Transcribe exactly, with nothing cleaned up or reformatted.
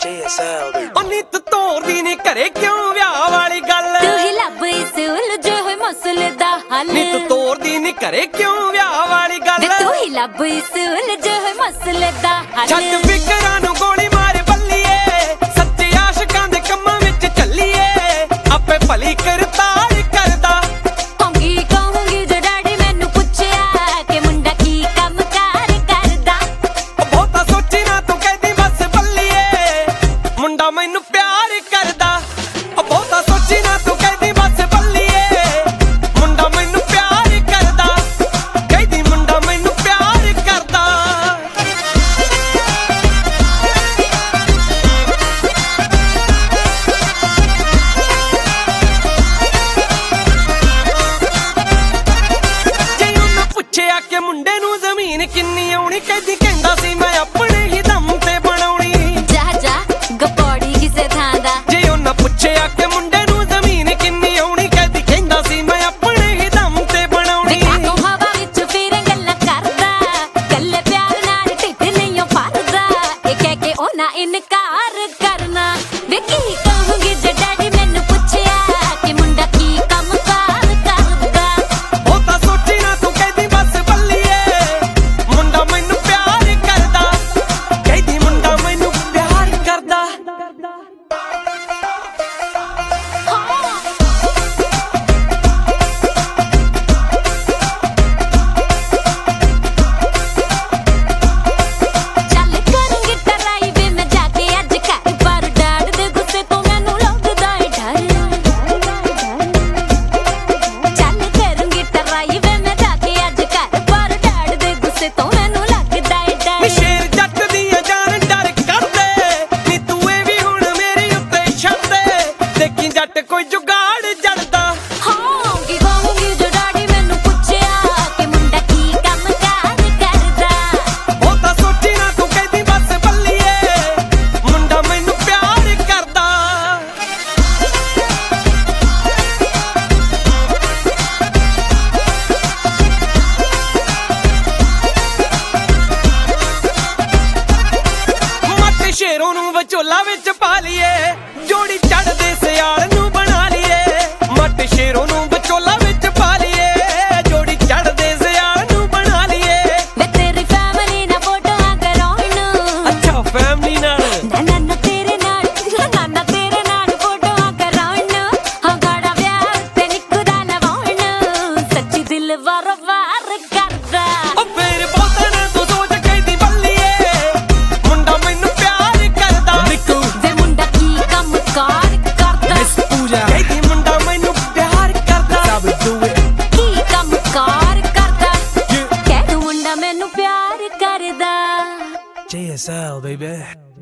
ਨਿੱਤ ਤੋਰਦੀ ਨੀ ਘਰੇ ਕਿਉਂ ਵਿਆਹ ਵਾਲੀ ਗੱਲ ਤੂੰ ਹੀ ਲੱਭ ਇਸ ਉਲਝੇ ਹੋਏ ਮਸਲੇ ਦਾ ਹੱਲ ਨਿੱਤ ਤੋਰਦੀ ਨੀ ਘਰੇ ਕਿਉਂ ਵਿਆਹ ਵਾਲੀ ਗੱਲ ਤੂੰ ਹੀ ਲੱਭ ਇਸ ਉਲਝੇ ਹੋਏ ਮਸਲੇ ਦਾ ਹੱਲ ਛੱਡ ਫਿਕਰਾਂ ਨੂੰ ਗੋਲੀ ਮਾਰ ਬੱਲੀਏ ਸੱਚੇ ਆਸ਼ਿਕਾਂ ਦੇ ਕੰਮਾਂ ਵਿੱਚ ਚੱਲੀਏ ਆਪੇ ਭਲੀ ਕਰਤਾਰ ਕਰਦਾ ਕਹੂੰਗੀ ਕਹੂੰਗੀ ਜੋ ਡੈਡੀ ਮੈਨੂੰ ਪੁੱਛਿਆ ਕਿ ਮੁੰਡਾ ਕੀ ਕੰਮ ਕਾਰ ਕਰਦਾ ਬਹੁਤਾ ਸੋਚੀ ਨਾ ਤੂੰ ਕਹਿੰਦੀ ਬਸ ਬੱਲੀਏ ਮੁੰਡਾ ਮੈਨੂੰ ਪਿਆਰ ਕਰਦਾ ਬਹੁਤਾ ਸੋਚੀ ਨਾ ਤੂੰ ਕਹਿੰਦੀ ਬਸ ਬੱਲੀਏ ਮੁੰਡਾ ਮੈਨੂੰ ਪਿਆਰ ਕਰਦਾ ਕਹਿੰਦੀ ਮੁੰਡਾ ਮੈਨੂੰ ਪਿਆਰ ਕਰਦਾ ਜੇ ਉਹਨੂੰ ਪੁੱਛਿਆ ਕਿ ਮੁੰਡੇ ਨੂੰ ਜ਼ਮੀਨ ਕਿੰਨੀ ਆਉਣੀ ਕਹਿੰਦੀ ਕਹਿੰਦਾ ਸੀ ਮੈਂ ਆਪਣੇ ਹੀ ਦਮ ਤੇ ਬਣਾਉਣੀ ਜਾ ਜਾ ਗਪੌੜੀ ਕਿਸੇ ਥਾਂ ਦਾ ਜੇ ਉਹਨਾਂ ਪੁੱਛਿਆ ਕਿ ਮੁੰਡੇ ਨੂੰ ਜ਼ਮੀਨ ਕਿੰਨੀ ਆਉਣੀ ਕਹਿੰਦੀ ਕਹਿੰਦਾ ਸੀ ਮੈਂ ਆਪਣੇ ਹੀ ਦਮ ਤੇ ਬਣਾਉਣੀ ਤੂੰ ਹਵਾ ਵਿੱਚ ਫਿਰ ਗੱਲਾਂ ਕਰਦਾ ਕੱਲੇ ਪਿਆਰ ਨਾਲ ਢਿੱਡ ਨਹੀਂ ਉਹ ਭਰਦਾ ਇਹ ਕਹਿ ਕੇ ਉਹਨਾਂ ਇਨਕਾਰ ਕਰਨਾ ਵੇ ਕੀ ਕਹੂੰਗੀ ਜੇ ਡੈਡੀ ਮੈਨੂੰ ਪੁੱਛਿਆ ਕਿ ਮੁੰਡਾ ਕੀ ਕੰਮ ਕਾਰ ਕਰਦਾ ਉਹ ਤਾਂ ਸੋਚੀ ਨਾ ਤੂੰ ਕਹਿੰਦੀ ਬਸ ਬੱਲੀਏ ਮੁੰਡਾ ਮੈਨੂੰ ਪਿਆਰ ਕਰਦਾ ਕਹਿੰਦੀ ਮੁੰਡਾ ਮੈਨੂੰ ਪਿਆਰ ਕਰਦਾ ਚੱਲ ਕਰਾਂਗੇ ਟਰਾਈ ਵੇ ਮੈਂ ਜਾ ਕੇ ਅੱਜ ਘਰ ਪਰ ਡੈਡ ਦੇ ਗੁੱਸੇ ਤੋਂ ਮੈਨੂੰ ਲੱਗਦਾ ਏ ਡਰ ਚੱਲ ਕਰਾਂਗੇ ਟਰਾਈ ਵੇ ਮੈਂ ਜਾ ਕੇ ਅੱਜ ਘਰ ਪਰ ਡੈਡ ਦੇ ਗੁੱਸੇ ਤੋਂ ਮੈਨੂੰ ਲੱਗਦਾ ਏ ਨੀ ਡਰ ਸ਼ੇਰ ਜੱਟ ਦੀਆਂ ਜਾਨ ਡਰ ਕਰਦੇ ਨੀ ਤੂੰ ਇਹ ਵੀ ਹੁਣ ਮੇਰੇ ਉੱਤੇ ਛੱਡ ਦੇ ਦੇਖੀ ਜੱਟ ਕੋਈ ਜੁਗਾੜ ਜੜਦਾ ਹੋਊਂਗੀ ਹੋਊਂਗੀ ਜੋ ਡੈਡੀ ਮੈਨੂੰ ਪੁੱਛਿਆ ਕਿ ਮੁੰਡਾ ਕੀ ਕੰਮ ਕਾਰ ਕਰਦਾ ਉਹ ਤਾਂ ਸੋਚੀ ਨਾ ਤੂੰ ਕਹਿੰਦੀ ਬਸ ਬੱਲੀਏ ਮੁੰਡਾ ਮੈਨੂੰ ਪਿਆਰ ਕਰਦਾ ਮੱਟ ਸ਼ੇਰੋਂ ਨੂੰ ਵਿਚੋਲਾ ਵਿੱਚ ਪਾ ਲਈਏ ਜੋੜੀ ਚੜਦੇ ਸਿਆਲ ਨੂੰ ਬਣਾ ਲਈਏ ਮੱਟ ਸ਼ੇਰੋਂ ਨੂੰ ਵਿਚੋਲਾ ਵਿੱਚ ਪਾ ਲਈਏ ਜੋੜੀ ਚੜਦੇ ਸਿਆਲ ਨੂੰ ਬਣਾ ਲਈਏ ਵੇ ਤੇਰੀ ਫੈਮਿਲੀ ਨਾਲ ਫੋਟੋਆਂ ਕਰਾਉਣ ਅੱਛਾ ਫੈਮਿਲੀ ਨਾਲ ਨਾ ਨਾ ਨਾ ਤੇਰੇ ਨਾਲ ਨਾ ਨਾ ਤੇਰੇ ਨਾਲ ਫੋਟੋਆਂ ਕਰਾਉਣ ਹਾਂ ਗਾੜਾ ਵਿਆਹ ਤੇ ਨਿੱਕਦਾ ਲਵਾਉਣ ਸੱਚੀ ਦਿਲ ਵਾਰ ਵਾਰ ਕਰਦਾ ਉਹ ਫੇਰ ਬਹੁਤਾ ਨਾ ਤੂੰ ਸੋਚ ਕਹਿੰਦੀ ਬੱਲੀਏ ਮੁੰਡਾ ਮੈਨੂੰ ਪਿਆਰ ਕਰਦਾ ਨਿੱਕੂ ਵੇ ਮੁੰਡਾ ਕੀ ਕੰਮ ਕਾਰ ਕਰਦਾ ਪੂਜਾ ਕਹਿੰਦੀ ਮੁੰਡਾ ਮੈਨੂੰ ਪਿਆਰ ਕਰਦਾ ਸਭ ਡੂ ਇਟ ਕੀ ਕੰਮ ਕਾਰ ਕਰਦਾ ਕਹਿ ਤੂੰ ਮੁੰਡਾ ਮੈਨੂੰ ਪਿਆਰ ਕਰਦਾ J S L baby